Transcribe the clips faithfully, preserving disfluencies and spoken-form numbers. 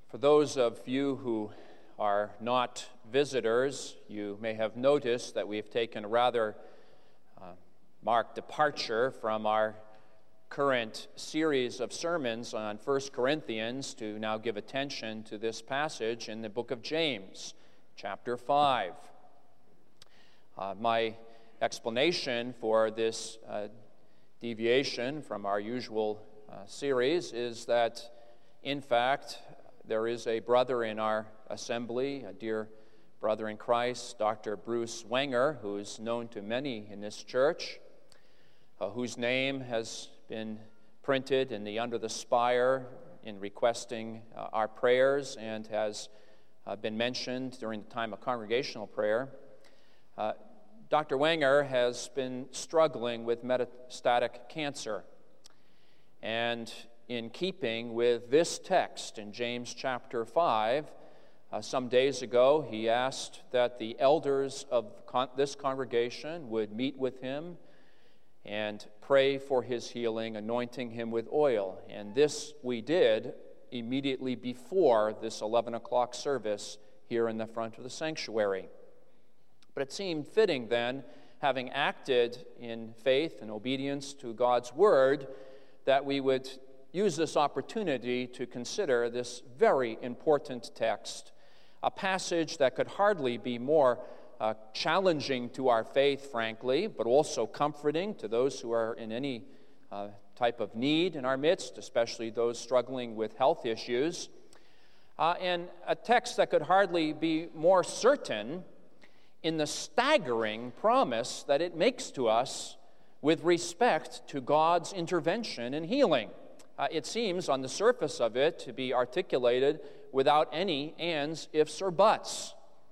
For those of you who are not visitors, you may have noticed that we've taken a rather uh, marked departure from our current series of sermons on First Corinthians to now give attention to this passage in the book of James, chapter five. Uh, my explanation for this uh, deviation from our usual uh, series is that, in fact, there is a brother in our assembly, a dear brother in Christ, Doctor Bruce Wenger, who is known to many in this church, uh, whose name has been printed in the Under the Spire in requesting uh, our prayers and has uh, been mentioned during the time of congregational prayer. Uh, Doctor Wenger has been struggling with metastatic cancer, and in keeping with this text in James chapter five, uh, some days ago he asked that the elders of con- this congregation would meet with him and pray for his healing, anointing him with oil. And this we did immediately before this eleven o'clock service here in the front of the sanctuary. But it seemed fitting then, having acted in faith and obedience to God's word, that we would use this opportunity to consider this very important text, a passage that could hardly be more uh, challenging to our faith, frankly, but also comforting to those who are in any uh, type of need in our midst, especially those struggling with health issues, uh, and a text that could hardly be more certain in the staggering promise that it makes to us with respect to God's intervention in healing. Uh, it seems on the surface of it to be articulated without any ands, ifs, or buts.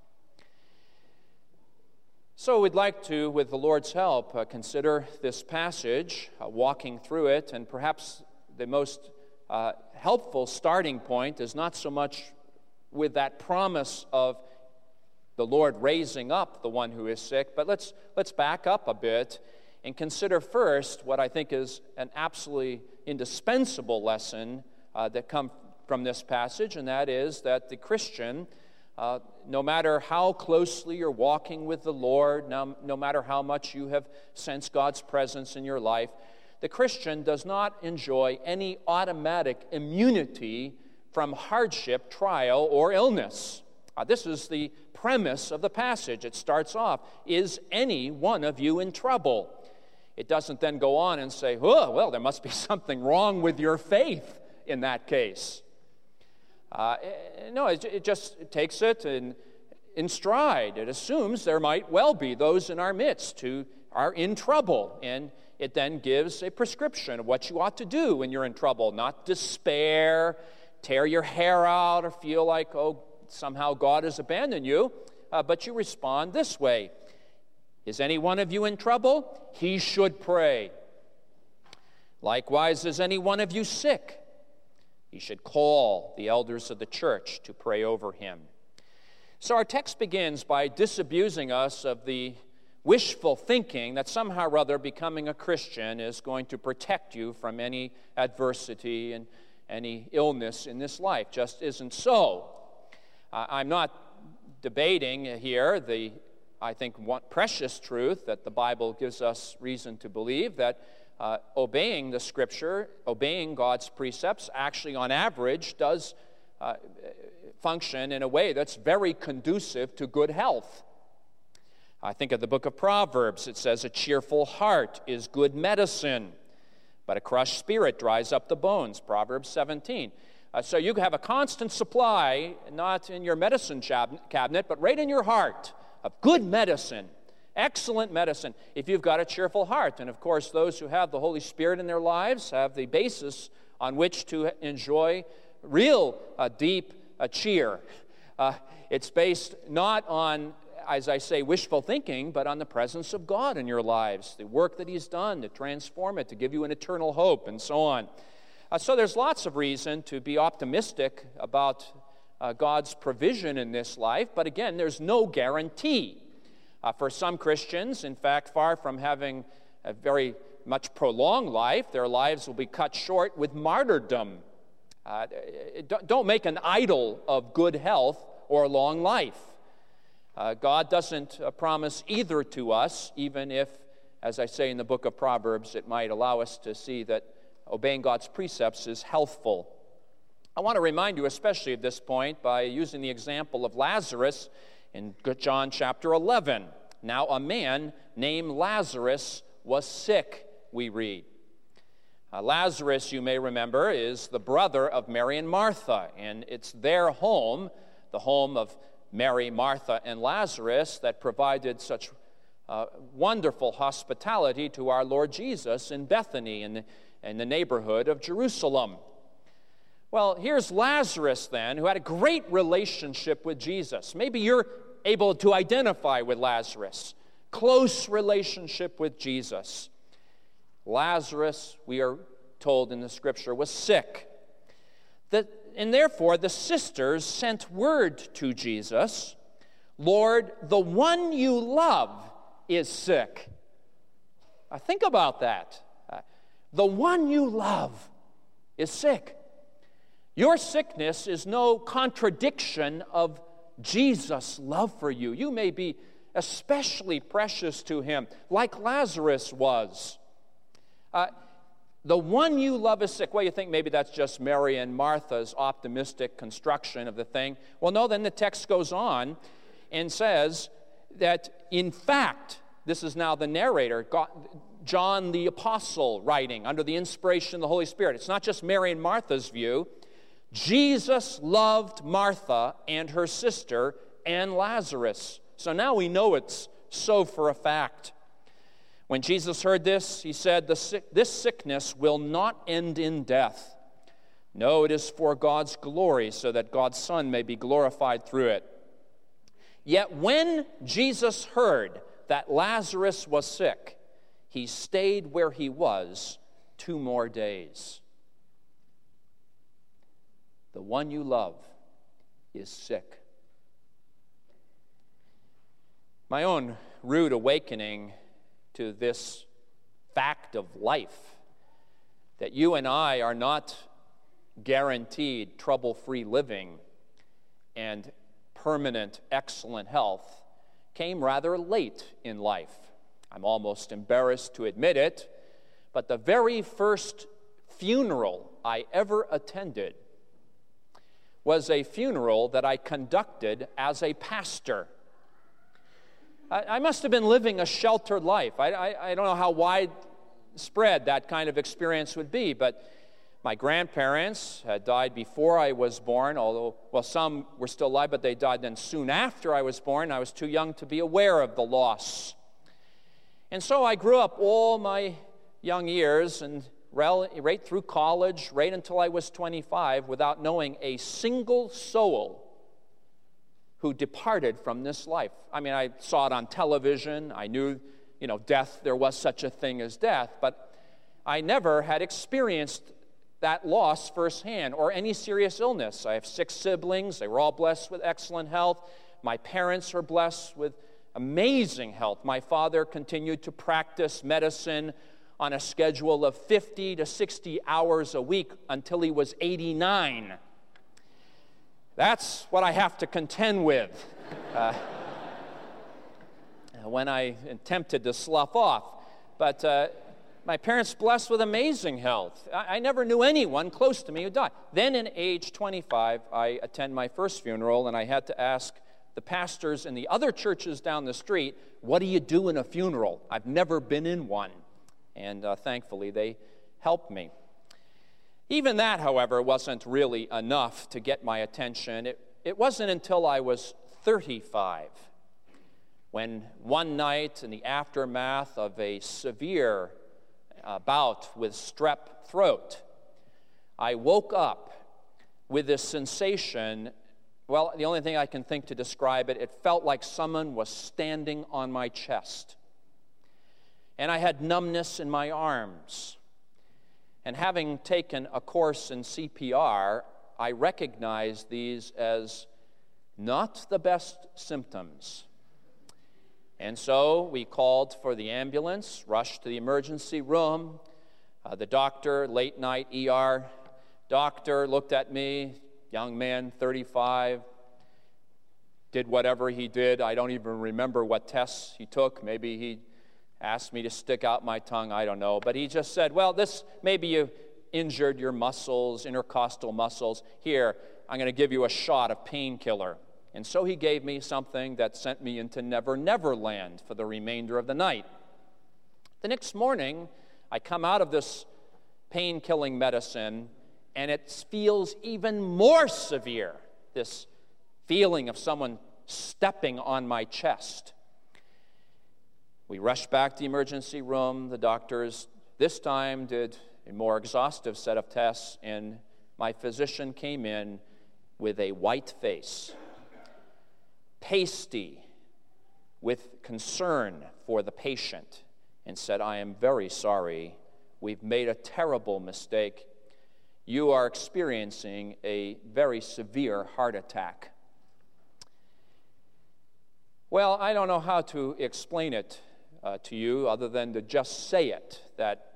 So we'd like to, with the Lord's help, uh, consider this passage, uh, walking through it, and perhaps the most uh, helpful starting point is not so much with that promise of the Lord raising up the one who is sick, but let's let's back up a bit and consider first what I think is an absolutely indispensable lesson uh, that comes from this passage, and that is that the Christian, uh, no matter how closely you're walking with the Lord, no, no matter how much you have sensed God's presence in your life, the Christian does not enjoy any automatic immunity from hardship, trial, or illness. Uh, this is the premise of the passage. It starts off, is any one of you in trouble? It doesn't then go on and say, oh, well, there must be something wrong with your faith in that case. Uh, no, it, it just it takes it in, in stride. It assumes there might well be those in our midst who are in trouble, and it then gives a prescription of what you ought to do when you're in trouble, not despair, tear your hair out, or feel like, oh, somehow God has abandoned you, uh, but you respond this way. Is any one of you in trouble? He should pray. Likewise, is any one of you sick? He should call the elders of the church to pray over him. So our text begins by disabusing us of the wishful thinking that somehow or other becoming a Christian is going to protect you from any adversity and any illness in this life. Just isn't so. Uh, I'm not debating here the I think one precious truth that the Bible gives us reason to believe, that uh, obeying the Scripture, obeying God's precepts, actually on average does uh, function in a way that's very conducive to good health. I think of the book of Proverbs. It says, a cheerful heart is good medicine, but a crushed spirit dries up the bones, Proverbs seventeen. Uh, so you have a constant supply, not in your medicine cabinet, but right in your heart, of good medicine, excellent medicine, if you've got a cheerful heart. And of course, those who have the Holy Spirit in their lives have the basis on which to enjoy real uh, deep uh, cheer. Uh, it's based not on, as I say, wishful thinking, but on the presence of God in your lives, the work that He's done to transform it, to give you an eternal hope, and so on. Uh, so there's lots of reason to be optimistic about Uh, God's provision in this life, but again, there's no guarantee. Uh, for some Christians, in fact, far from having a very much prolonged life, their lives will be cut short with martyrdom. Uh, don't make an idol of good health or long life. Uh, God doesn't uh, promise either to us, even if, as I say in the book of Proverbs, it might allow us to see that obeying God's precepts is healthful. I want to remind you especially at this point by using the example of Lazarus in John chapter eleven. Now a man named Lazarus was sick, we read. Uh, Lazarus, you may remember, is the brother of Mary and Martha, and it's their home, the home of Mary, Martha, and Lazarus, that provided such uh, wonderful hospitality to our Lord Jesus in Bethany, in the, in the neighborhood of Jerusalem. Well, here's Lazarus then, who had a great relationship with Jesus. Maybe you're able to identify with Lazarus. Close relationship with Jesus. Lazarus, we are told in the scripture, was sick. The, and therefore, the sisters sent word to Jesus, Lord, the one you love is sick. Now, think about that. Uh, the one you love is sick. Your sickness is no contradiction of Jesus' love for you. You may be especially precious to him, like Lazarus was. Uh, the one you love is sick. Well, you think maybe that's just Mary and Martha's optimistic construction of the thing. Well, no, then the text goes on and says that, in fact, this is now the narrator, God, John the Apostle, writing under the inspiration of the Holy Spirit. It's not just Mary and Martha's view. Jesus loved Martha and her sister and Lazarus. So now we know it's so for a fact. When Jesus heard this, he said, this sickness will not end in death. No, it is for God's glory, so that God's Son may be glorified through it. Yet when Jesus heard that Lazarus was sick, he stayed where he was two more days. The one you love is sick. My own rude awakening to this fact of life, that you and I are not guaranteed trouble-free living and permanent excellent health, came rather late in life. I'm almost embarrassed to admit it, but the very first funeral I ever attended was a funeral that I conducted as a pastor. I must have been living a sheltered life. I, I, I don't know how widespread that kind of experience would be, but my grandparents had died before I was born, although, well, some were still alive, but they died then soon after I was born. I was too young to be aware of the loss. And so I grew up all my young years and right through college, right until I was twenty-five, without knowing a single soul who departed from this life. I mean, I saw it on television. I knew, you know, death, there was such a thing as death, but I never had experienced that loss firsthand or any serious illness. I have six siblings. They were all blessed with excellent health. My parents were blessed with amazing health. My father continued to practice medicine on a schedule of fifty to sixty hours a week until he was eighty-nine. That's what I have to contend with uh, when I am tempted to slough off. But uh, my parents blessed with amazing health. I, I never knew anyone close to me who died. Then in age twenty-five, I attend my first funeral, and I had to ask the pastors in the other churches down the street, what do you do in a funeral? I've never been in one. And uh, thankfully, they helped me. Even that, however, wasn't really enough to get my attention. It, it wasn't until I was thirty-five when one night in the aftermath of a severe uh, bout with strep throat, I woke up with this sensation. Well, the only thing I can think to describe it, it felt like someone was standing on my chest. And I had numbness in my arms. And having taken a course in C P R, I recognized these as not the best symptoms. And so we called for the ambulance, rushed to the emergency room. Uh, the doctor, late night E R doctor looked at me, young man, thirty-five, did whatever he did. I don't even remember what tests he took. Maybe he asked me to stick out my tongue. I don't know. But he just said, well, this, maybe you injured your muscles, intercostal muscles. Here, I'm going to give you a shot of painkiller. And so he gave me something that sent me into Never Never Land for the remainder of the night. The next morning, I come out of this pain-killing medicine, and it feels even more severe, this feeling of someone stepping on my chest. We rushed back to the emergency room. The doctors this time did a more exhaustive set of tests, and my physician came in with a white face, pasty with concern for the patient, and said, I am very sorry. We've made a terrible mistake. You are experiencing a very severe heart attack. Well, I don't know how to explain it uh, to you other than to just say it, that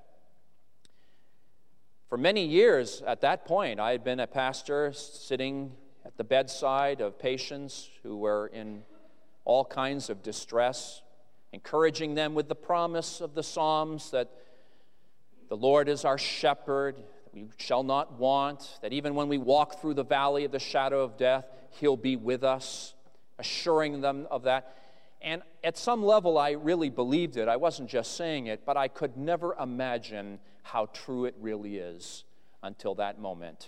for many years at that point, I had been a pastor sitting at the bedside of patients who were in all kinds of distress, encouraging them with the promise of the Psalms that the Lord is our shepherd, that we shall not want, that even when we walk through the valley of the shadow of death, He'll be with us, assuring them of that. And at some level, I really believed it. I wasn't just saying it, but I could never imagine how true it really is until that moment.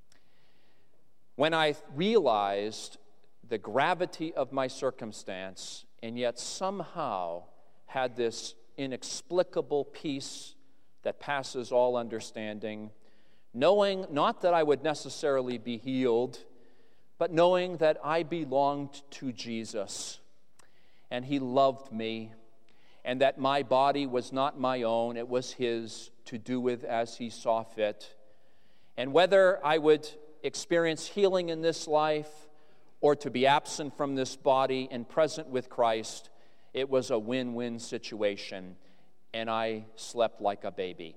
When I realized the gravity of my circumstance, and yet somehow had this inexplicable peace that passes all understanding, knowing not that I would necessarily be healed, but knowing that I belonged to Jesus, and He loved me, and that my body was not my own, it was His to do with as He saw fit. And whether I would experience healing in this life or to be absent from this body and present with Christ, it was a win-win situation, and I slept like a baby.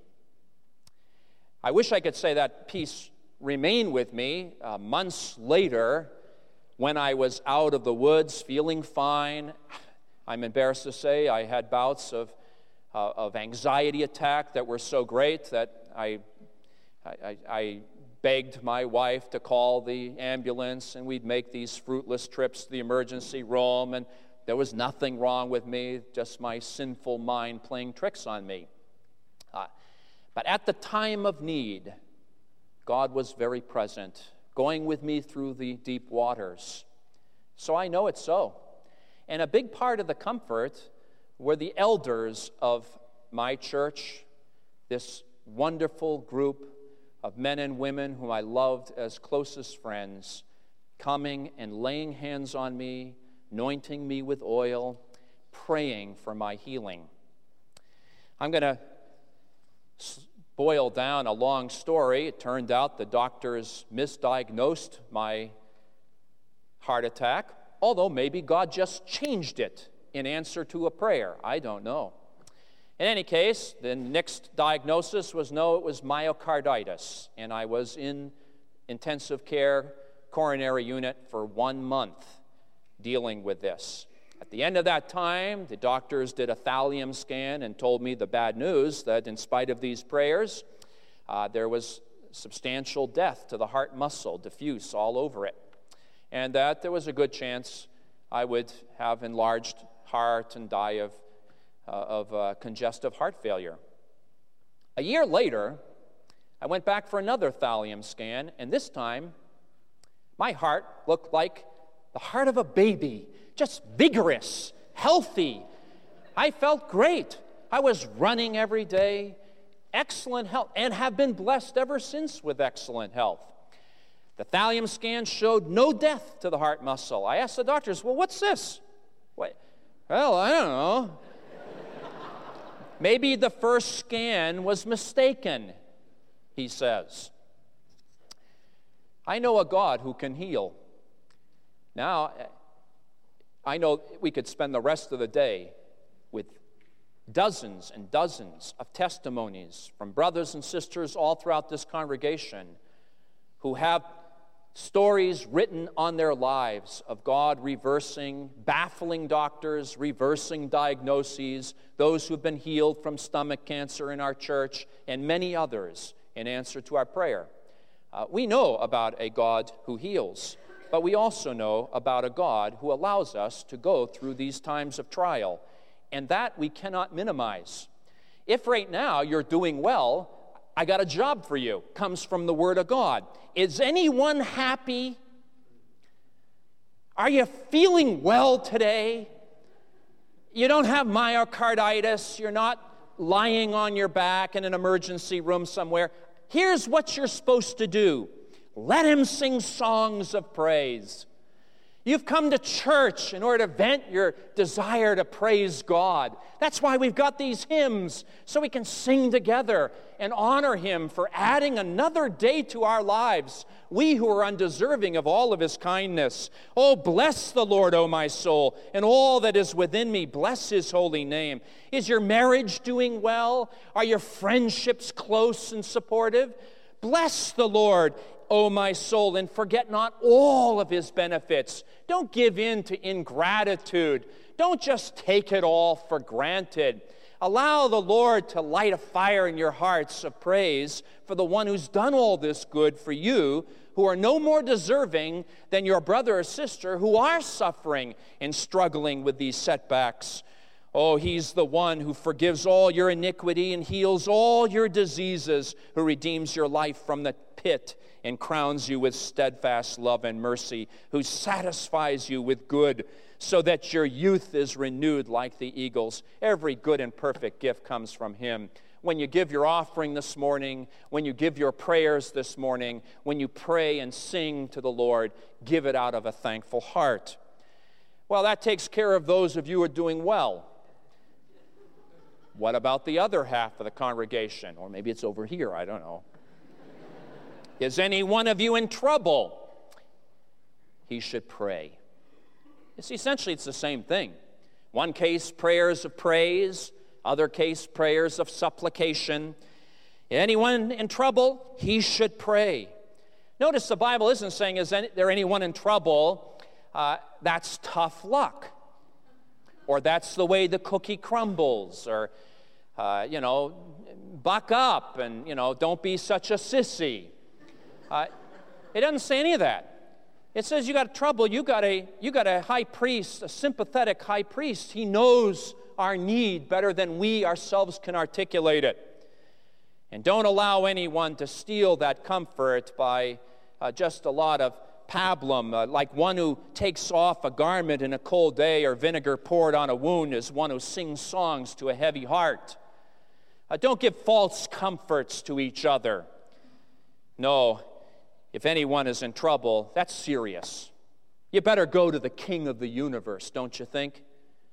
I wish I could say that peace remained with me uh, months later when I was out of the woods feeling fine. I'm embarrassed to say I had bouts of, uh, of anxiety attack that were so great that I, I, I begged my wife to call the ambulance, and we'd make these fruitless trips to the emergency room, and there was nothing wrong with me, just my sinful mind playing tricks on me. Uh, but at the time of need, God was very present, going with me through the deep waters. So I know it's so. And a big part of the comfort were the elders of my church, this wonderful group of men and women whom I loved as closest friends, coming and laying hands on me, anointing me with oil, praying for my healing. I'm going to boil down a long story. It turned out the doctors misdiagnosed my heart attack, although maybe God just changed it in answer to a prayer. I don't know. In any case, the next diagnosis was no, it was myocarditis, and I was in intensive care coronary unit for one month dealing with this. At the end of that time, the doctors did a thallium scan and told me the bad news that in spite of these prayers, uh, there was substantial death to the heart muscle, diffuse all over it, and that there was a good chance I would have enlarged heart and die of, uh, of uh, congestive heart failure. A year later, I went back for another thallium scan, and this time, my heart looked like the heart of a baby, just vigorous, healthy. I felt great. I was running every day, excellent health, and have been blessed ever since with excellent health. The thallium scan showed no death to the heart muscle. I asked the doctors, well, what's this? What? Well, I don't know. Maybe the first scan was mistaken, he says. I know a God who can heal. Now, I know we could spend the rest of the day with dozens and dozens of testimonies from brothers and sisters all throughout this congregation who have stories written on their lives of God reversing, baffling doctors, reversing diagnoses, those who've been healed from stomach cancer in our church, and many others in answer to our prayer. Uh, we know about a God who heals, but we also know about a God who allows us to go through these times of trial, and that we cannot minimize. If right now you're doing well, I got a job for you, comes from the Word of God. Is anyone happy? Are you feeling well today? You don't have myocarditis. You're not lying on your back in an emergency room somewhere. Here's what you're supposed to do. Let Him sing songs of praise. You've come to church in order to vent your desire to praise God. That's why we've got these hymns, so we can sing together and honor Him for adding another day to our lives, we who are undeserving of all of His kindness. Oh, bless the Lord, O my soul, and all that is within me. Bless His holy name. Is your marriage doing well? Are your friendships close and supportive? Bless the Lord, O my soul, and forget not all of His benefits. Don't give in to ingratitude. Don't just take it all for granted. Allow the Lord to light a fire in your hearts of praise for the one who's done all this good for you, who are no more deserving than your brother or sister who are suffering and struggling with these setbacks. Oh, He's the one who forgives all your iniquity and heals all your diseases, who redeems your life from the pit and crowns you with steadfast love and mercy, who satisfies you with good, so that your youth is renewed like the eagles. Every good and perfect gift comes from Him. When you give your offering this morning, when you give your prayers this morning, when you pray and sing to the Lord, give it out of a thankful heart. Well, that takes care of those of you who are doing well. What about the other half of the congregation? Or maybe it's over here, I don't know. Is any one of you in trouble? He should pray. You see, essentially it's the same thing. One case, prayers of praise. Other case, prayers of supplication. Anyone in trouble? He should pray. Notice the Bible isn't saying, is there anyone in trouble? Uh, that's tough luck. Or that's the way the cookie crumbles. Or, uh, you know, buck up and, you know, don't be such a sissy. Uh, it doesn't say any of that. It says you got trouble, you got a you got a high priest, a sympathetic high priest. He knows our need better than we ourselves can articulate it. And don't allow anyone to steal that comfort by uh, just a lot of pablum, uh, like one who takes off a garment in a cold day or vinegar poured on a wound is one who sings songs to a heavy heart. Uh, don't give false comforts to each other. No. If anyone is in trouble, that's serious. You better go to the King of the universe, don't you think?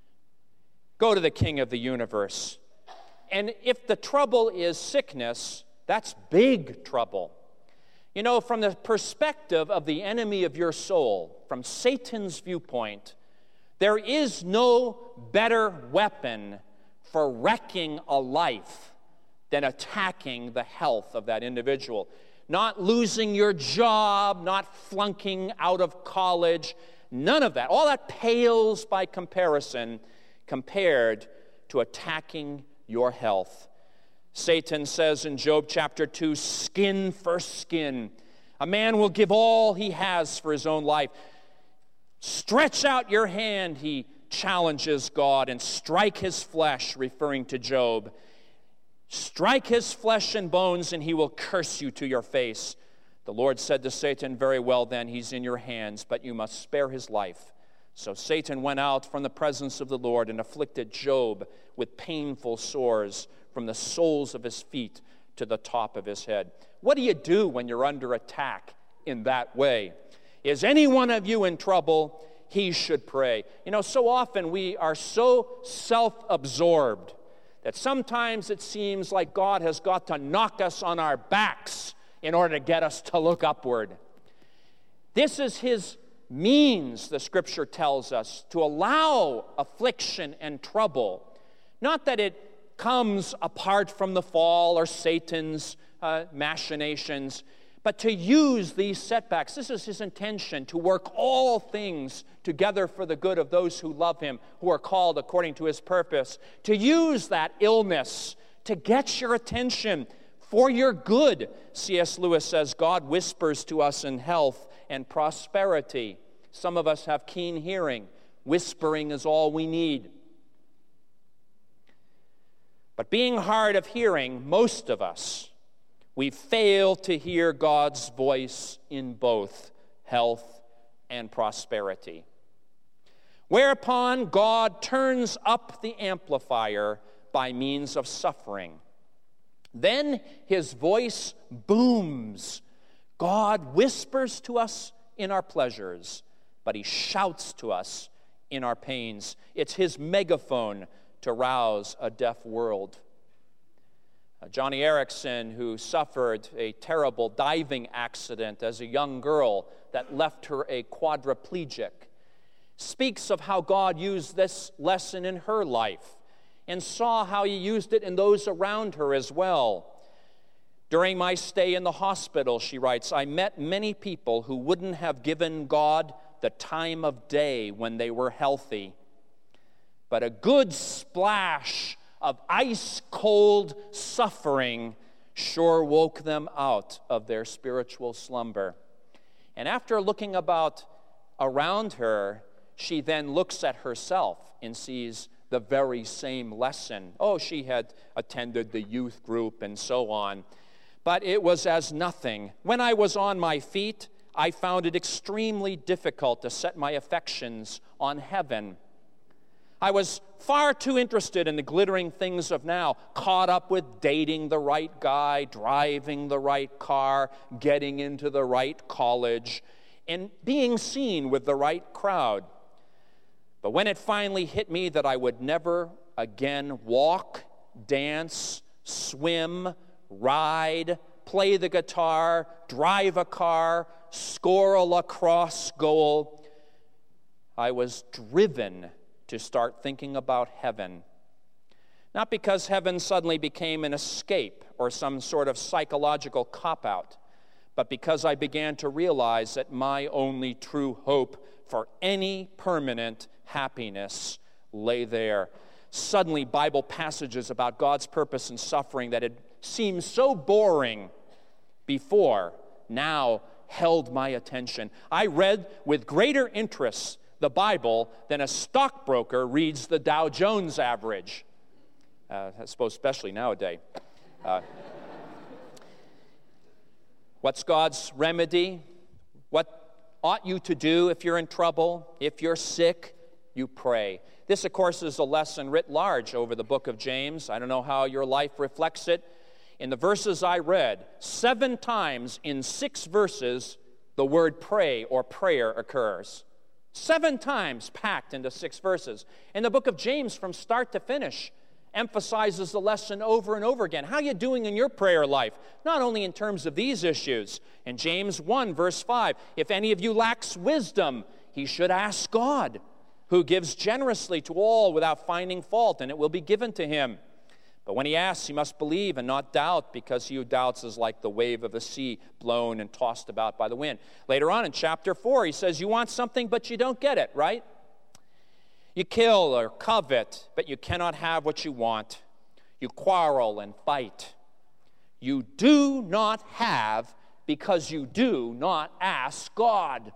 Go to the King of the universe. And if the trouble is sickness, that's big trouble. You know, from the perspective of the enemy of your soul, from Satan's viewpoint, there is no better weapon for wrecking a life than attacking the health of that individual. Not losing your job, not flunking out of college, none of that. All that pales by comparison compared to attacking your health. Satan says in Job chapter two, skin for skin. A man will give all he has for his own life. Stretch out your hand, he challenges God, and strike his flesh, referring to Job. Strike his flesh and bones, and he will curse you to your face. The Lord said to Satan, very well then, he's in your hands, but you must spare his life. So Satan went out from the presence of the Lord and afflicted Job with painful sores from the soles of his feet to the top of his head. What do you do when you're under attack in that way? Is any one of you in trouble? He should pray. You know, so often we are so self-absorbed that sometimes it seems like God has got to knock us on our backs in order to get us to look upward. This is His means, the Scripture tells us, to allow affliction and trouble. Not that it comes apart from the fall or Satan's uh, machinations, but to use these setbacks. This is his intention, to work all things together for the good of those who love him, who are called according to his purpose. To use that illness to get your attention for your good. C S Lewis says, God whispers to us in health and prosperity. Some of us have keen hearing. Whispering is all we need. But being hard of hearing, most of us, we fail to hear God's voice in both health and prosperity. Whereupon God turns up the amplifier by means of suffering. Then his voice booms. God whispers to us in our pleasures, but he shouts to us in our pains. It's his megaphone to rouse a deaf world. Uh, Johnny Erickson, who suffered a terrible diving accident as a young girl that left her a quadriplegic, speaks of how God used this lesson in her life and saw how he used it in those around her as well. During my stay in the hospital, she writes, I met many people who wouldn't have given God the time of day when they were healthy. But a good splash of ice-cold suffering sure woke them out of their spiritual slumber. And after looking about around her, she then looks at herself and sees the very same lesson. Oh, she had attended the youth group and so on. But it was as nothing. When I was on my feet, I found it extremely difficult to set my affections on heaven. I was far too interested in the glittering things of now, caught up with dating the right guy, driving the right car, getting into the right college, and being seen with the right crowd. But when it finally hit me that I would never again walk, dance, swim, ride, play the guitar, drive a car, score a lacrosse goal, I was driven to start thinking about heaven. Not because heaven suddenly became an escape or some sort of psychological cop-out, but because I began to realize that my only true hope for any permanent happiness lay there. Suddenly, Bible passages about God's purpose and suffering that had seemed so boring before now held my attention. I read with greater interest the Bible than a stockbroker reads the Dow Jones average. Uh, I suppose especially nowadays. Uh, what's God's remedy? What ought you to do if you're in trouble? If you're sick, you pray. This, of course, is a lesson writ large over the book of James. I don't know how your life reflects it. In the verses I read, seven times in six verses, the word pray or prayer occurs. Seven times packed into six verses. And the book of James, from start to finish, emphasizes the lesson over and over again. How are you doing in your prayer life? Not only in terms of these issues. In James one, verse five, if any of you lacks wisdom, he should ask God, who gives generously to all without finding fault, and it will be given to him. But when he asks, he must believe and not doubt, because he who doubts is like the wave of the sea, blown and tossed about by the wind. Later on in chapter four, he says, you want something, but you don't get it, right? You kill or covet, but you cannot have what you want. You quarrel and fight. You do not have because you do not ask God.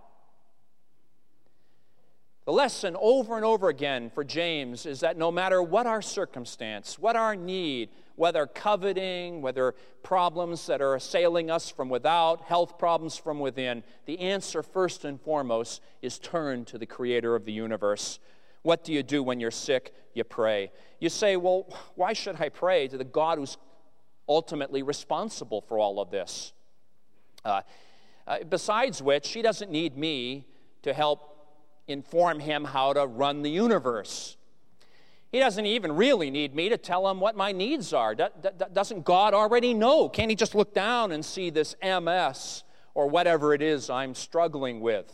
The lesson over and over again for James is that no matter what our circumstance, what our need, whether coveting, whether problems that are assailing us from without, health problems from within, the answer first and foremost is turn to the Creator of the universe. What do you do when you're sick? You pray. You say, well, why should I pray to the God who's ultimately responsible for all of this? Uh, uh, besides which, he doesn't need me to help inform him how to run the universe. He doesn't even really need me to tell him what my needs are. Do, do, doesn't God already know? Can't he just look down and see this M S or whatever it is I'm struggling with?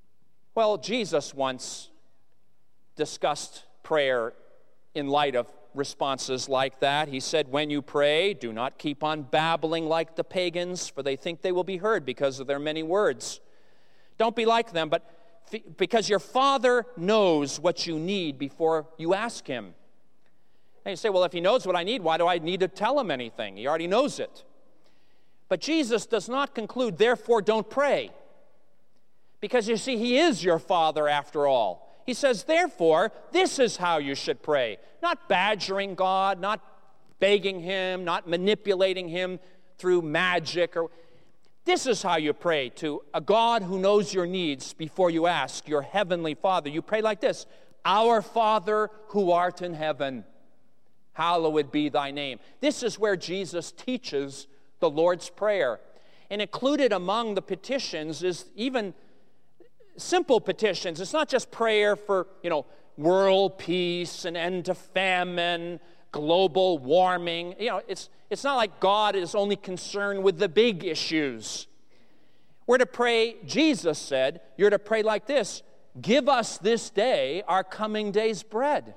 Well, Jesus once discussed prayer in light of responses like that. He said, when you pray, do not keep on babbling like the pagans, for they think they will be heard because of their many words. Don't be like them, but f- because your Father knows what you need before you ask him. And you say, well, if he knows what I need, why do I need to tell him anything? He already knows it. But Jesus does not conclude, therefore don't pray. Because you see, he is your Father after all. He says, therefore, this is how you should pray. Not badgering God, not begging him, not manipulating him through magic. Or This is how you pray to a God who knows your needs before you ask, your heavenly Father. You pray like this, Our Father who art in heaven, hallowed be thy name. This is where Jesus teaches the Lord's Prayer. And included among the petitions is even simple petitions. It's not just prayer for, you know, world peace, an end to famine, global warming. You know, it's, it's not like God is only concerned with the big issues. We're to pray, Jesus said, you're to pray like this, give us this day our coming day's bread.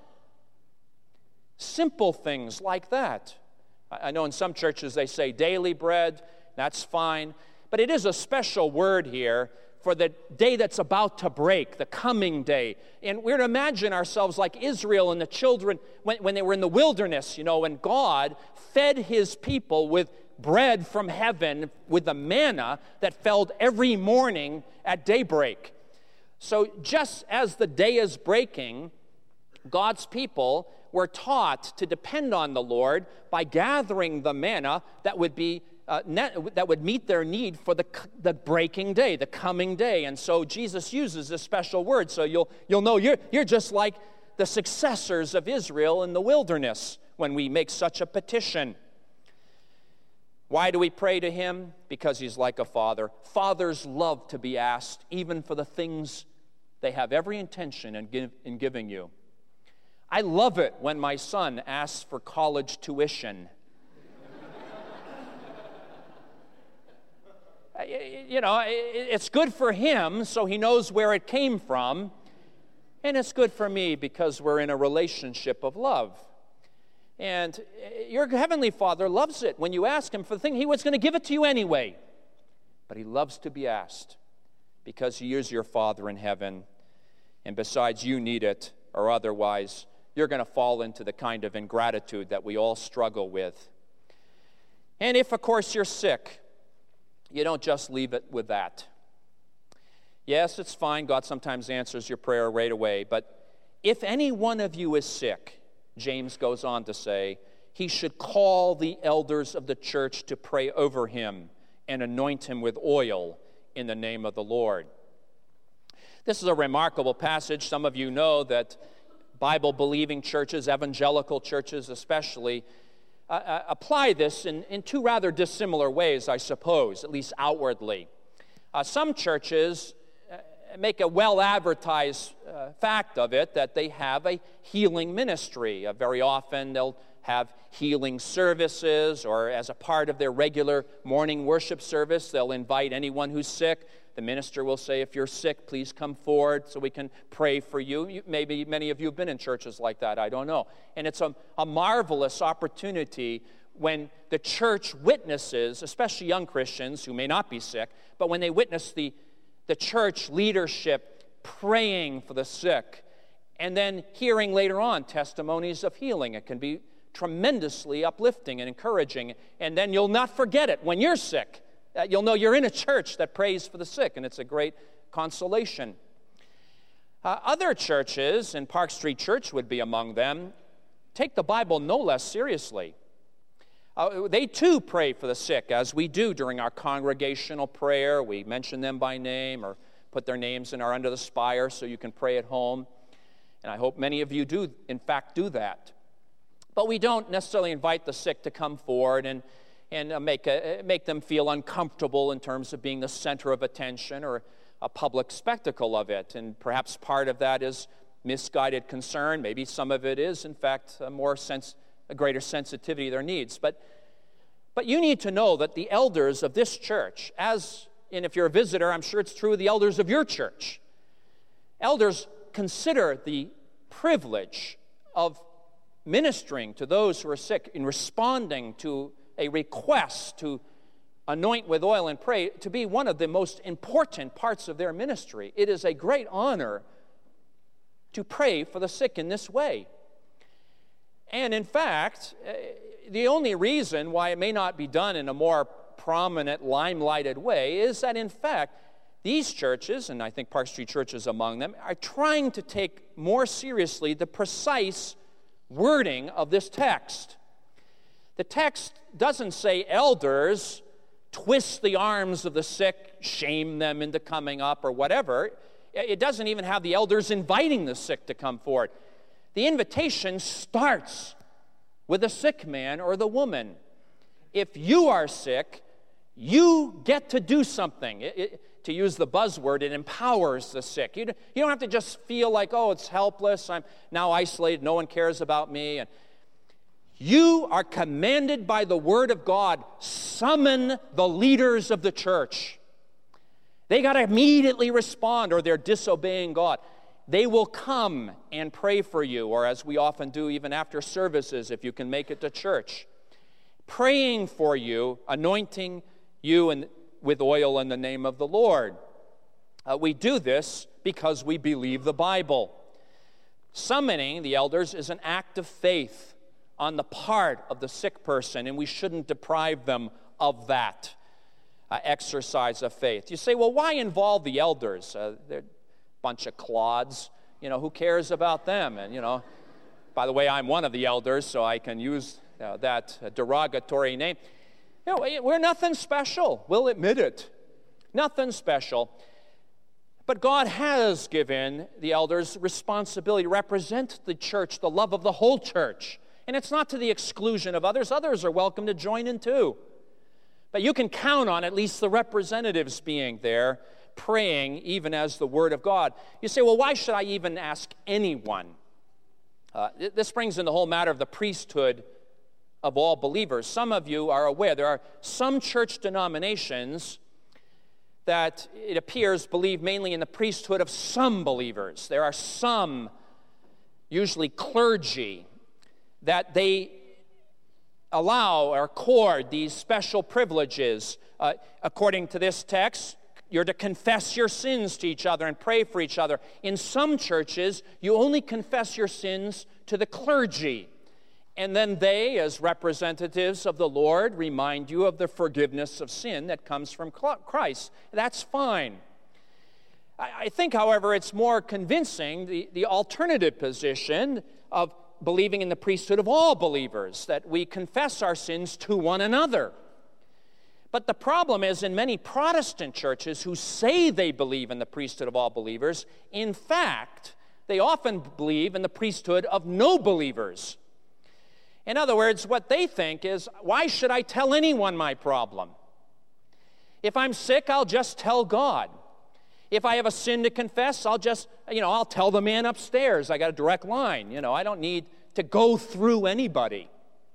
Simple things like that. I know in some churches they say daily bread, that's fine. But it is a special word here for the day that's about to break, the coming day. And we're to imagine ourselves like Israel and the children when, when they were in the wilderness, you know, when God fed his people with bread from heaven, with the manna that fell every morning at daybreak. So just as the day is breaking, God's people were taught to depend on the Lord by gathering the manna that would be Uh, net, that would meet their need for the, the breaking day, the coming day. And so Jesus uses this special word, so you'll, you'll know you're, you're just like the successors of Israel in the wilderness when we make such a petition. Why do we pray to him? Because he's like a father. Fathers love to be asked, even for the things they have every intention in, give, in giving you. I love it when my son asks for college tuition. You know, it's good for him, so he knows where it came from. And it's good for me because we're in a relationship of love. And your heavenly Father loves it when you ask him for the thing. He was going to give it to you anyway. But he loves to be asked because he is your Father in heaven. And besides, you need it, or otherwise, you're going to fall into the kind of ingratitude that we all struggle with. And if, of course, you're sick, you don't just leave it with that. Yes, it's fine. God sometimes answers your prayer right away. But if any one of you is sick, James goes on to say, he should call the elders of the church to pray over him and anoint him with oil in the name of the Lord. This is a remarkable passage. Some of you know that Bible-believing churches, evangelical churches especially, Uh, apply this in, in two rather dissimilar ways, I suppose, at least outwardly. Uh, some churches uh, make a well-advertised uh, fact of it that they have a healing ministry. Uh, very often they'll have healing services, or as a part of their regular morning worship service, they'll invite anyone who's sick. The minister will say, if you're sick, please come forward so we can pray for you. you. Maybe many of you have been in churches like that, I don't know. And it's a, a marvelous opportunity when the church witnesses, especially young Christians who may not be sick, but when they witness the, the church leadership praying for the sick, and then hearing later on testimonies of healing. It can be tremendously uplifting and encouraging, and then you'll not forget it when you're sick. Uh, you'll know you're in a church that prays for the sick, and it's a great consolation. Uh, other churches, and Park Street Church would be among them, take the Bible no less seriously. Uh, they too pray for the sick, as we do during our congregational prayer. We mention them by name or put their names in our Under the Spire so you can pray at home. And I hope many of you do, in fact, do that. But we don't necessarily invite the sick to come forward and, and uh, make, a, make them feel uncomfortable in terms of being the center of attention or a public spectacle of it. And perhaps part of that is misguided concern. Maybe some of it is, in fact, a more sense, a greater sensitivity to their needs. But, but you need to know that the elders of this church, as, and if you're a visitor, I'm sure it's true of the elders of your church, elders consider the privilege of ministering to those who are sick, in responding to a request to anoint with oil and pray, to be one of the most important parts of their ministry. It is a great honor to pray for the sick in this way. And in fact, the only reason why it may not be done in a more prominent, limelighted way is that, in fact, these churches, and I think Park Street Church is among them, are trying to take more seriously the precise wording of this text. The text doesn't say elders twist the arms of the sick, shame them into coming up or whatever. It doesn't even have the elders inviting the sick to come forward. The invitation starts with the sick man or the woman. If you are sick, you get to do something. It, it, to use the buzzword, it empowers the sick. You, you don't have to just feel like, oh, it's helpless, I'm now isolated, no one cares about me. And you are commanded by the Word of God, summon the leaders of the church. They got to immediately respond or they're disobeying God. They will come and pray for you, or as we often do even after services, if you can make it to church, praying for you, anointing you in, with oil in the name of the Lord. Uh, we do this because we believe the Bible. Summoning the elders is an act of faith on the part of the sick person, and we shouldn't deprive them of that uh, exercise of faith. You say, well, why involve the elders? Uh, they're a bunch of clods. You know, who cares about them? And, you know, by the way, I'm one of the elders, so I can use uh, that uh, derogatory name. You know, we're nothing special. We'll admit it. Nothing special. But God has given the elders responsibility to represent the church, the love of the whole church. And it's not to the exclusion of others. Others are welcome to join in too. But you can count on at least the representatives being there, praying even as the Word of God. You say, well, why should I even ask anyone? Uh, this brings in the whole matter of the priesthood of all believers. Some of you are aware there are some church denominations that it appears believe mainly in the priesthood of some believers. There are some, usually clergy, that they allow or accord these special privileges. Uh, according to this text, you're to confess your sins to each other and pray for each other. In some churches, you only confess your sins to the clergy. And then they, as representatives of the Lord, remind you of the forgiveness of sin that comes from Christ. That's fine. I think, however, it's more convincing, the, the alternative position of believing in the priesthood of all believers, that we confess our sins to one another. But the problem is, in many Protestant churches who say they believe in the priesthood of all believers, in fact, they often believe in the priesthood of no believers. In other words, what they think is, why should I tell anyone my problem? If I'm sick, I'll just tell God. If I have a sin to confess, I'll just, you know, I'll tell the man upstairs. I got a direct line. You know, I don't need to go through anybody.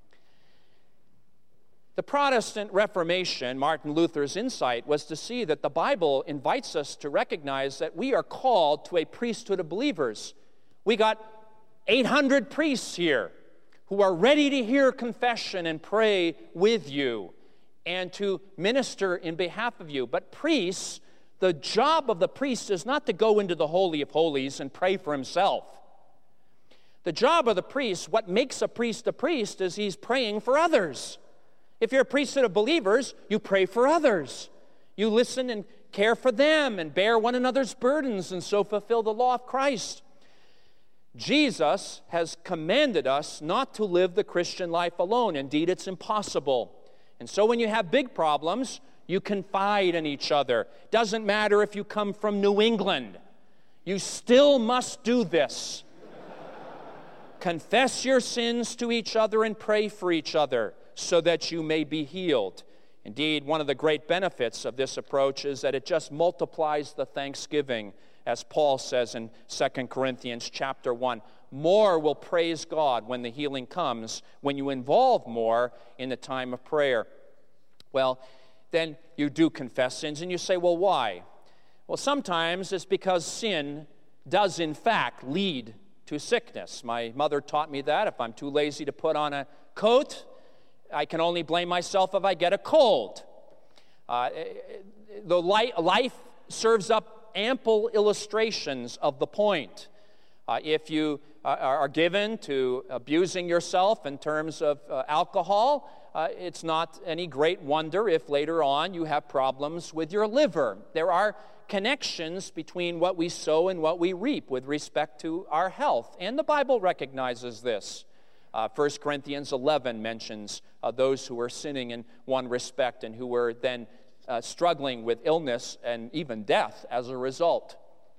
The Protestant Reformation, Martin Luther's insight, was to see that the Bible invites us to recognize that we are called to a priesthood of believers. We got eight hundred priests here who are ready to hear confession and pray with you and to minister in behalf of you. But priests, the job of the priest is not to go into the Holy of Holies and pray for himself. The job of the priest, what makes a priest a priest, is he's praying for others. If you're a priesthood of believers, you pray for others. You listen and care for them and bear one another's burdens and so fulfill the law of Christ. Jesus has commanded us not to live the Christian life alone. Indeed, it's impossible. And so when you have big problems, you confide in each other. Doesn't matter if you come from New England. You still must do this. Confess your sins to each other and pray for each other so that you may be healed. Indeed, one of the great benefits of this approach is that it just multiplies the thanksgiving, as Paul says in Second Corinthians chapter one. More will praise God when the healing comes, when you involve more in the time of prayer. Well, then you do confess sins, and you say, well, why? Well, sometimes it's because sin does in fact lead to sickness. My mother taught me that if I'm too lazy to put on a coat, I can only blame myself if I get a cold. Uh, the li- life serves up ample illustrations of the point. Uh, if you uh, are given to abusing yourself in terms of uh, alcohol, uh, it's not any great wonder if later on you have problems with your liver. There are connections between what we sow and what we reap with respect to our health, and the Bible recognizes this. Uh, First Corinthians eleven mentions uh, those who were sinning in one respect and who were then uh, struggling with illness and even death as a result.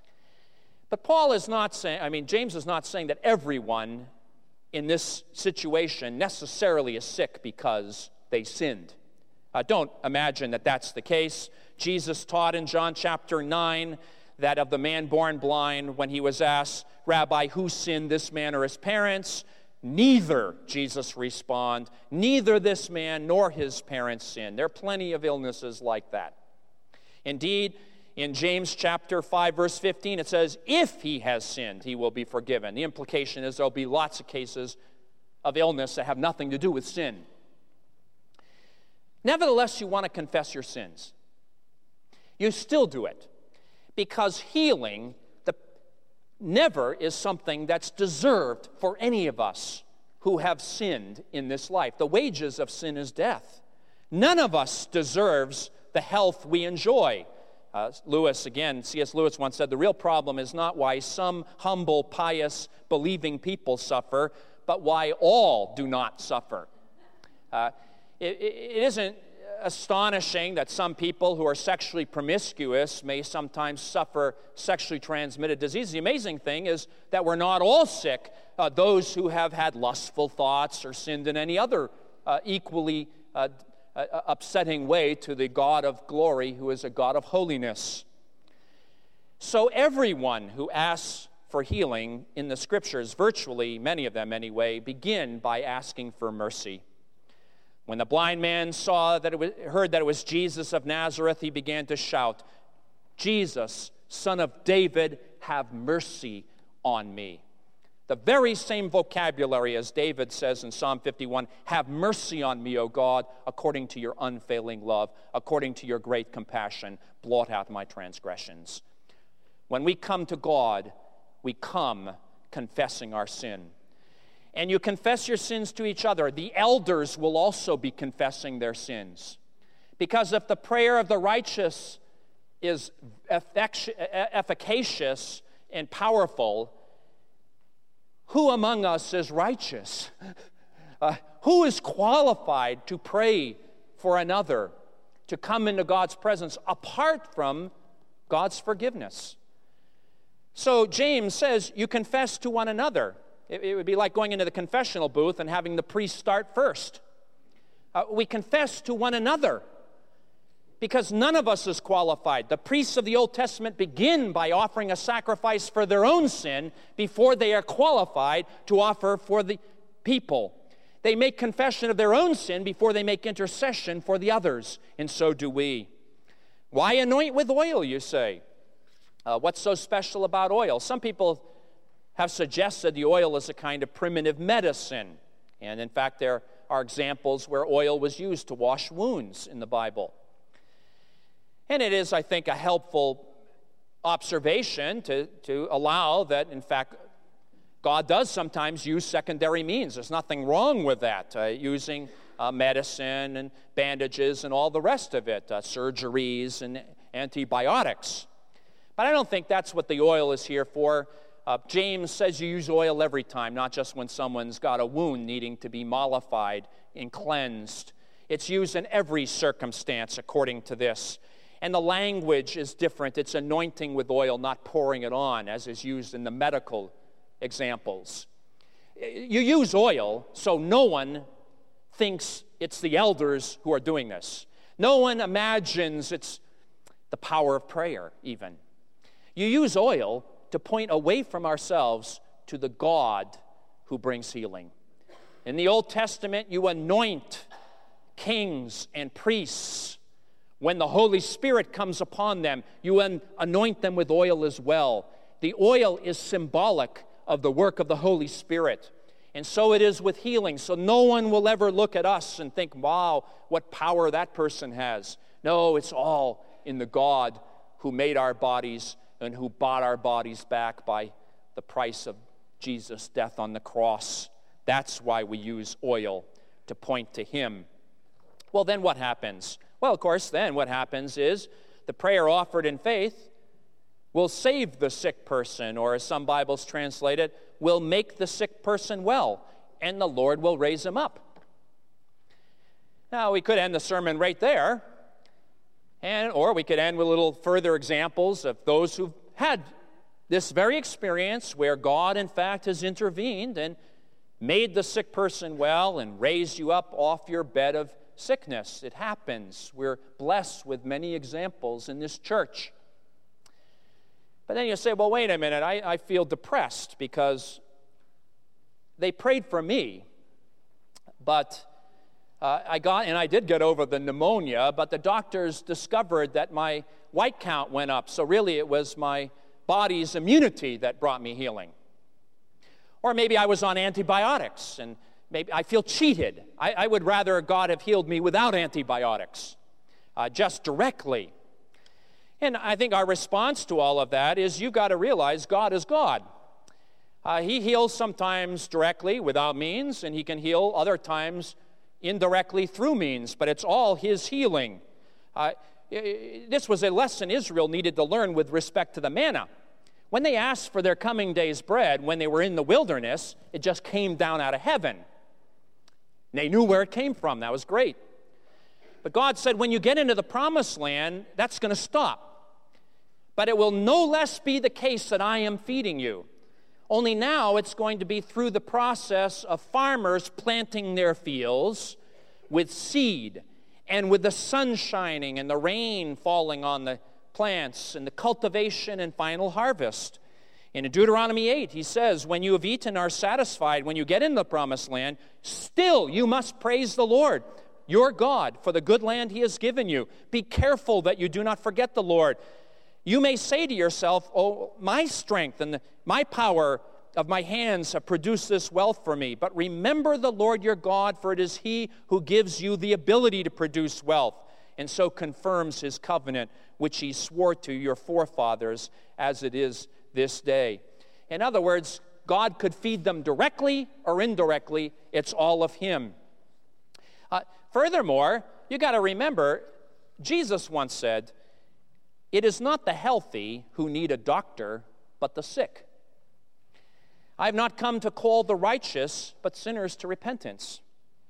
But Paul is not saying, I mean, James is not saying that everyone in this situation necessarily is sick because they sinned. Uh, don't imagine that that's the case. Jesus taught in John chapter nine that of the man born blind, when he was asked, "Rabbi, who sinned, this man or his parents?" Neither, Jesus responded, neither this man nor his parents sinned. There are plenty of illnesses like that. Indeed, in James chapter five, verse fifteen, it says, if he has sinned, he will be forgiven. The implication is there'll be lots of cases of illness that have nothing to do with sin. Nevertheless, you want to confess your sins. You still do it, because healing the, never is something that's deserved for any of us who have sinned in this life. The wages of sin is death. None of us deserves the health we enjoy. Uh, Lewis, again, C S Lewis once said, the real problem is not why some humble, pious, believing people suffer, but why all do not suffer. Uh, it, it isn't astonishing that some people who are sexually promiscuous may sometimes suffer sexually transmitted disease. The amazing thing is that we're not all sick. Uh, those who have had lustful thoughts or sinned in any other uh, equally uh, uh, upsetting way to the God of glory, who is a God of holiness. So everyone who asks for healing in the Scriptures, virtually many of them anyway, begin by asking for mercy. When the blind man saw that it was, heard that it was Jesus of Nazareth, he began to shout, "Jesus, Son of David, have mercy on me." The very same vocabulary as David says in Psalm fifty-one, "Have mercy on me, O God, according to your unfailing love, according to your great compassion, blot out my transgressions." When we come to God, we come confessing our sin. And you confess your sins to each other. The elders will also be confessing their sins. Because if the prayer of the righteous is efficacious and powerful, who among us is righteous? Uh, who is qualified to pray for another, to come into God's presence apart from God's forgiveness? So James says you confess to one another. It would be like going into the confessional booth and having the priest start first. Uh, we confess to one another because none of us is qualified. The priests of the Old Testament begin by offering a sacrifice for their own sin before they are qualified to offer for the people. They make confession of their own sin before they make intercession for the others, and so do we. Why anoint with oil, you say? Uh, what's so special about oil? Some people have suggested the oil is a kind of primitive medicine. And in fact, there are examples where oil was used to wash wounds in the Bible. And it is, I think, a helpful observation to, to allow that, in fact, God does sometimes use secondary means. There's nothing wrong with that, uh, using uh, medicine and bandages and all the rest of it, uh, surgeries and antibiotics. But I don't think that's what the oil is here for. Uh, James says you use oil every time, not just when someone's got a wound needing to be mollified and cleansed. It's used in every circumstance according to this. And the language is different. It's anointing with oil, not pouring it on, as is used in the medical examples. You use oil so no one thinks it's the elders who are doing this. No one imagines it's the power of prayer, even. You use oil to point away from ourselves to the God who brings healing. In the Old Testament, you anoint kings and priests. When the Holy Spirit comes upon them, you anoint them with oil as well. The oil is symbolic of the work of the Holy Spirit. And so it is with healing. So no one will ever look at us and think, wow, what power that person has. No, it's all in the God who made our bodies and who bought our bodies back by the price of Jesus' death on the cross. That's why we use oil, to point to him. Well, then what happens? Well, of course, then what happens is the prayer offered in faith will save the sick person, or as some Bibles translate it, will make the sick person well, and the Lord will raise him up. Now, we could end the sermon right there, and or we could end with a little further examples of those who've had this very experience where God, in fact, has intervened and made the sick person well and raised you up off your bed of sickness. It happens. We're blessed with many examples in this church. But then you say, well, wait a minute, I, I feel depressed because they prayed for me, but uh, I got, and I did get over the pneumonia, but the doctors discovered that my white count went up, so really it was my body's immunity that brought me healing. Or maybe I was on antibiotics, and maybe I feel cheated. I, I would rather God have healed me without antibiotics, uh, just directly. And I think our response to all of that is you've got to realize God is God. Uh, he heals sometimes directly without means, and he can heal other times indirectly through means, but it's all his healing. Uh, this was a lesson Israel needed to learn with respect to the manna. When they asked for their coming day's bread, when they were in the wilderness, it just came down out of heaven. They knew where it came from. That was great. But God said, when you get into the promised land, that's going to stop. But it will no less be the case that I am feeding you. Only now it's going to be through the process of farmers planting their fields with seed and with the sun shining and the rain falling on the plants and the cultivation and final harvest. In Deuteronomy eight, he says, when you have eaten and are satisfied, when you get in the promised land, still you must praise the Lord, your God, for the good land he has given you. Be careful that you do not forget the Lord. You may say to yourself, oh, my strength and the, my power of my hands have produced this wealth for me. But remember the Lord your God, for it is he who gives you the ability to produce wealth, and so confirms his covenant, which he swore to your forefathers as it is this day. In other words, God could feed them directly or indirectly. It's all of him. Uh, furthermore, you got to remember, Jesus once said, it is not the healthy who need a doctor, but the sick. I have not come to call the righteous, but sinners to repentance.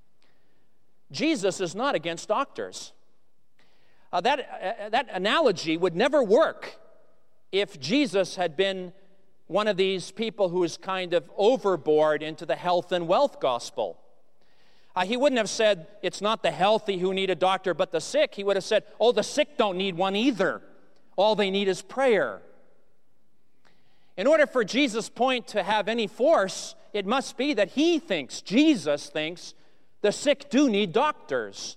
Jesus is not against doctors. Uh, that, uh, that analogy would never work if Jesus had been one of these people who is kind of overboard into the health and wealth gospel. Uh, he wouldn't have said, it's not the healthy who need a doctor, but the sick. He would have said, oh, the sick don't need one either. All they need is prayer. In order for Jesus' point to have any force, it must be that he thinks, Jesus thinks, the sick do need doctors.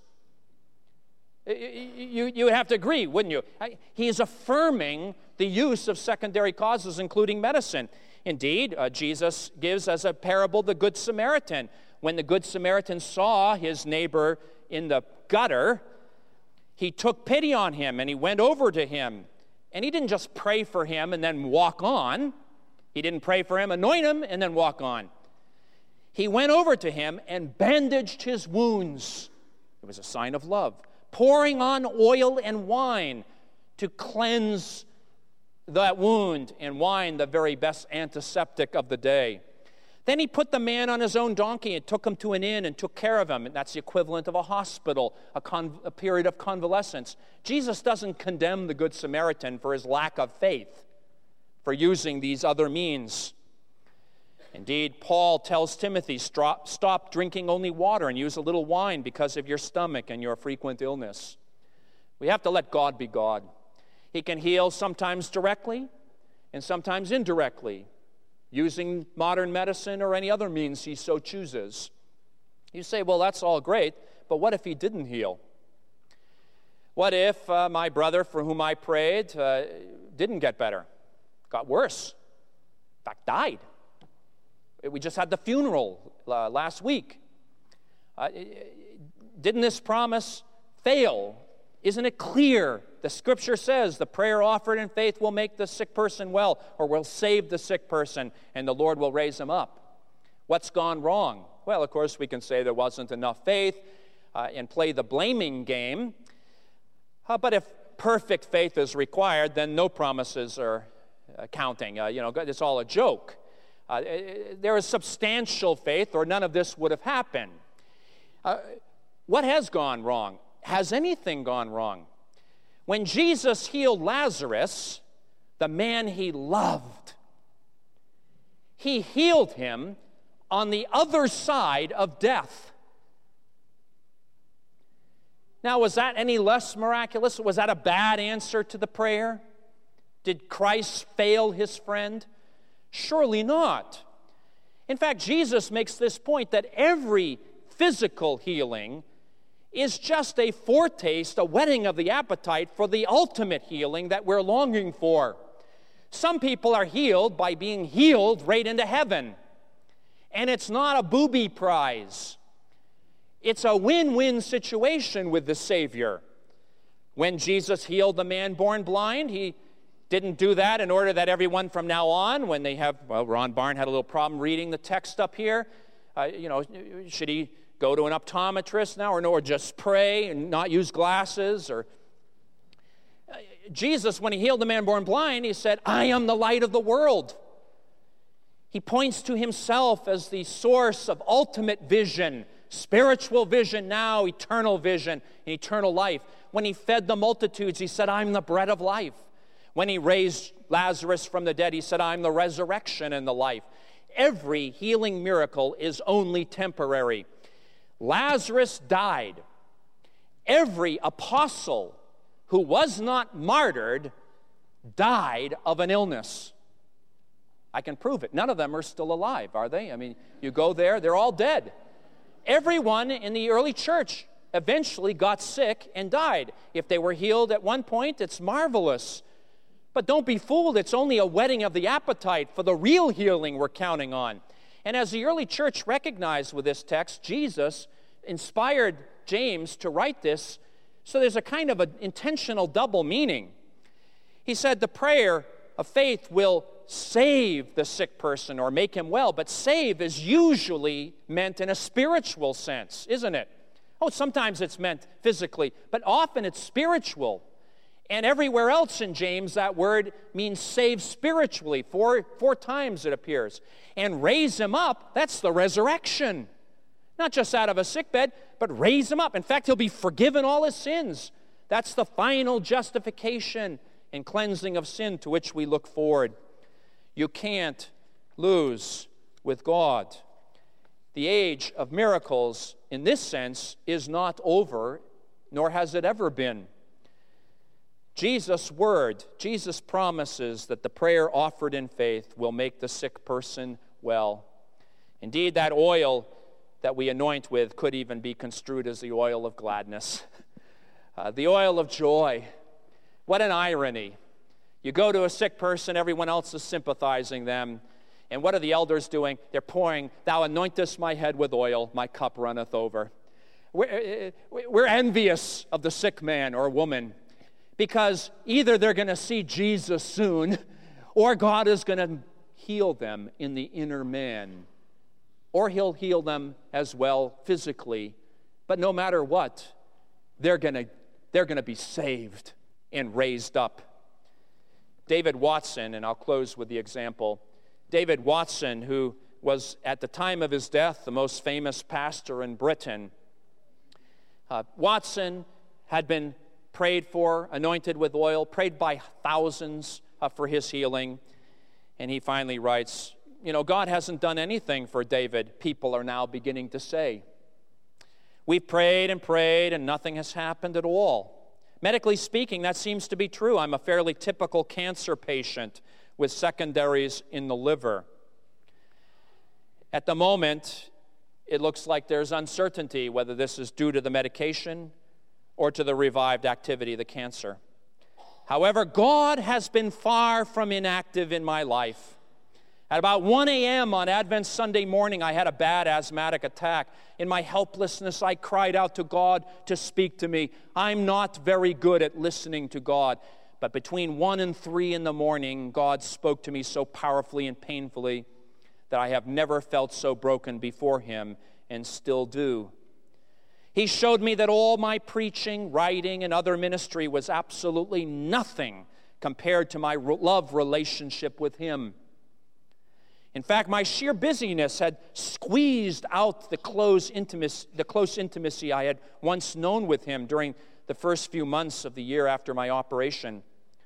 You, you would have to agree, wouldn't you? He is affirming the use of secondary causes, including medicine. Indeed, uh, Jesus gives as a parable the Good Samaritan. When the Good Samaritan saw his neighbor in the gutter, he took pity on him and he went over to him. And he didn't just pray for him and then walk on. He didn't pray for him, anoint him, and then walk on. He went over to him and bandaged his wounds. It was a sign of love. Pouring on oil and wine to cleanse that wound, and wine, the very best antiseptic of the day. Then he put the man on his own donkey and took him to an inn and took care of him. And that's the equivalent of a hospital, a, con- a period of convalescence. Jesus doesn't condemn the Good Samaritan for his lack of faith, for using these other means. Indeed, Paul tells Timothy, stop, stop drinking only water and use a little wine because of your stomach and your frequent illness. We have to let God be God. He can heal sometimes directly and sometimes indirectly, using modern medicine or any other means he so chooses. You say, well, that's all great, but what if he didn't heal? What if uh, my brother for whom I prayed uh, didn't get better, got worse, in fact, died? We just had the funeral uh, last week. Uh, didn't this promise fail? Isn't it clear? The Scripture says the prayer offered in faith will make the sick person well, or will save the sick person, and the Lord will raise him up. What's gone wrong? Well, of course, we can say there wasn't enough faith uh, and play the blaming game. Uh, but if perfect faith is required, then no promises are uh, counting. Uh, you know, it's all a joke. Uh, there is substantial faith, or none of this would have happened. Uh, what has gone wrong? Has anything gone wrong? When Jesus healed Lazarus, the man he loved, he healed him on the other side of death. Now, was that any less miraculous? Was that a bad answer to the prayer? Did Christ fail his friend? Surely not. In fact, Jesus makes this point that every physical healing is just a foretaste, a whetting of the appetite for the ultimate healing that we're longing for. Some people are healed by being healed right into heaven. And it's not a booby prize. It's a win-win situation with the Savior. When Jesus healed the man born blind, he didn't do that in order that everyone from now on, when they have, well, Ron Barn had a little problem reading the text up here. Uh, you know, should he go to an optometrist now, or no, or just pray and not use glasses? Or uh, Jesus, when he healed the man born blind, he said, I am the light of the world. He points to himself as the source of ultimate vision, spiritual vision now, eternal vision, and eternal life. When he fed the multitudes, he said, I'm the bread of life. When he raised Lazarus from the dead, he said, I'm the resurrection and the life. Every healing miracle is only temporary. Lazarus died. Every apostle who was not martyred died of an illness. I can prove it. None of them are still alive, are they? I mean, you go there, they're all dead. Everyone in the early church eventually got sick and died. If they were healed at one point, it's marvelous. But don't be fooled, it's only a whetting of the appetite for the real healing we're counting on. And as the early church recognized with this text, Jesus inspired James to write this, so there's a kind of an intentional double meaning. He said the prayer of faith will save the sick person or make him well, but save is usually meant in a spiritual sense, isn't it? Oh, sometimes it's meant physically, but often it's spiritual. And everywhere else in James, that word means save spiritually. Four, four times it appears. And raise him up, that's the resurrection. Not just out of a sickbed, but raise him up. In fact, he'll be forgiven all his sins. That's the final justification and cleansing of sin to which we look forward. You can't lose with God. The age of miracles, in this sense, is not over, nor has it ever been. Jesus' word, Jesus promises that the prayer offered in faith will make the sick person well. Indeed, that oil that we anoint with could even be construed as the oil of gladness, uh, the oil of joy. What an irony. You go to a sick person, everyone else is sympathizing them. And what are the elders doing? They're pouring, thou anointest my head with oil, my cup runneth over. We're, we're envious of the sick man or woman, because either they're going to see Jesus soon, or God is going to heal them in the inner man. Or he'll heal them as well physically. But no matter what, they're going to, they're going to be saved and raised up. David Watson, and I'll close with the example. David Watson, who was at the time of his death the most famous pastor in Britain. Uh, Watson had been prayed for, anointed with oil, prayed by thousands uh, for his healing. And he finally writes, you know, God hasn't done anything for David, people are now beginning to say. We've prayed and prayed and nothing has happened at all. Medically speaking, that seems to be true. I'm a fairly typical cancer patient with secondaries in the liver. At the moment, it looks like there's uncertainty whether this is due to the medication or to the revived activity of the cancer. However, God has been far from inactive in my life. At about one a.m. on Advent Sunday morning, I had a bad asthmatic attack. In my helplessness, I cried out to God to speak to me. I'm not very good at listening to God. But between one and three in the morning, God spoke to me so powerfully and painfully that I have never felt so broken before Him, and still do. He showed me that all my preaching, writing, and other ministry was absolutely nothing compared to my love relationship with Him. In fact, my sheer busyness had squeezed out the close intimacy, the close intimacy I had once known with Him during the first few months of the year after my operation.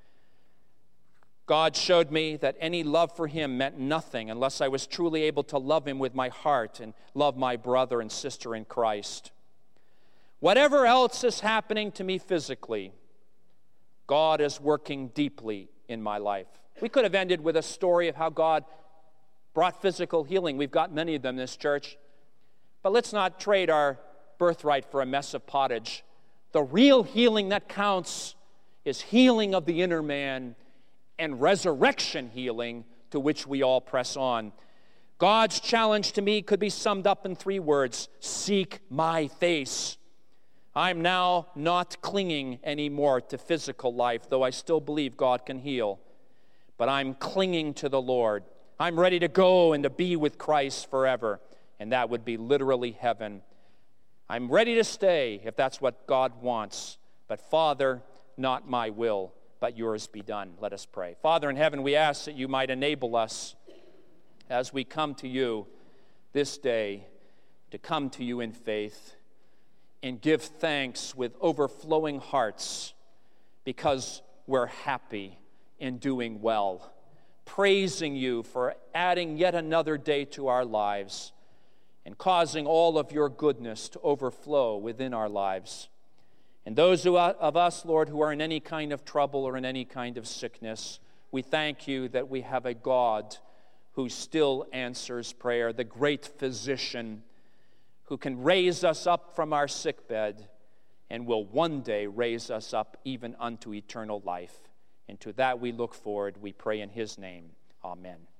God showed me that any love for Him meant nothing unless I was truly able to love Him with my heart and love my brother and sister in Christ. Whatever else is happening to me physically, God is working deeply in my life. We could have ended with a story of how God brought physical healing. We've got many of them in this church. But let's not trade our birthright for a mess of pottage. The real healing that counts is healing of the inner man and resurrection healing, to which we all press on. God's challenge to me could be summed up in three words: seek my face. I'm now not clinging anymore to physical life, though I still believe God can heal. But I'm clinging to the Lord. I'm ready to go and to be with Christ forever, and that would be literally heaven. I'm ready to stay if that's what God wants. But Father, not my will, but yours be done. Let us pray. Father in heaven, we ask that you might enable us as we come to you this day to come to you in faith and give thanks with overflowing hearts because we're happy in doing well, praising you for adding yet another day to our lives and causing all of your goodness to overflow within our lives. And those who, of us, Lord, who are in any kind of trouble or in any kind of sickness, we thank you that we have a God who still answers prayer, the great physician who can raise us up from our sickbed and will one day raise us up even unto eternal life. And to that we look forward. We pray in his name. Amen.